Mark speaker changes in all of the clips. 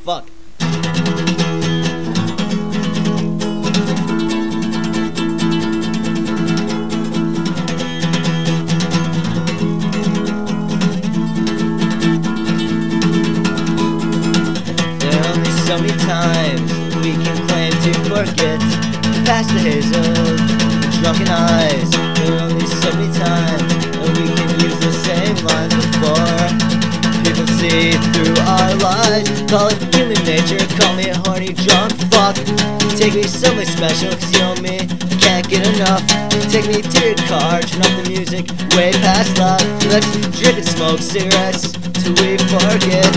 Speaker 1: fuck. There are only so many times we can claim to forget past the haze of drunken eyes. There are only so many times that we can use the same line before people see through our lies. Call it human nature, call me a horny drunk fuck. Take me somewhere special, cause you know me, I can't get enough. Take me to your car, turn up the music way past loud. Let's drink and smoke cigarettes till we forget.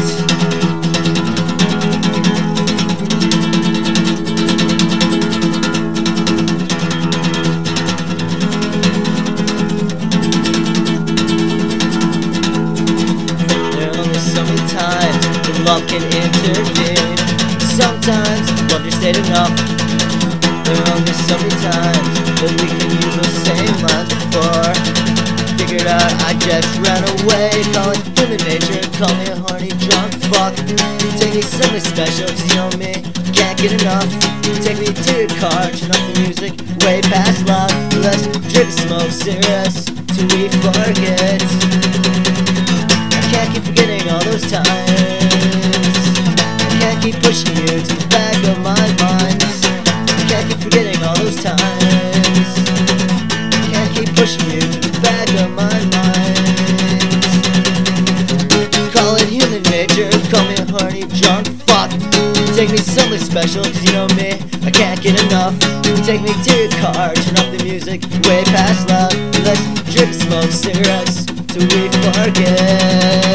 Speaker 1: Love can intervene. Sometimes love just ain't enough. There are only so many times that we can use the same lines before. Figured out I just ran away. Call it human nature, call me a horny drunk fuck. Take me somewhere special, cause you know me, can't get enough. Take me to your car, turn up the music way past loud. Let's drink and smoke cigarettes till we forget. I can't keep forgetting all those times. Can't keep pushing you to the back of my mind. Can't keep forgetting all those times. Can't keep pushing you to the back of my mind. Call it human nature, call me a horny drunk fuck. Take me somewhere special, cause you know me, I can't get enough. Take me to your car, turn up the music way past loud. Let's drink and smoke cigarettes till we forget.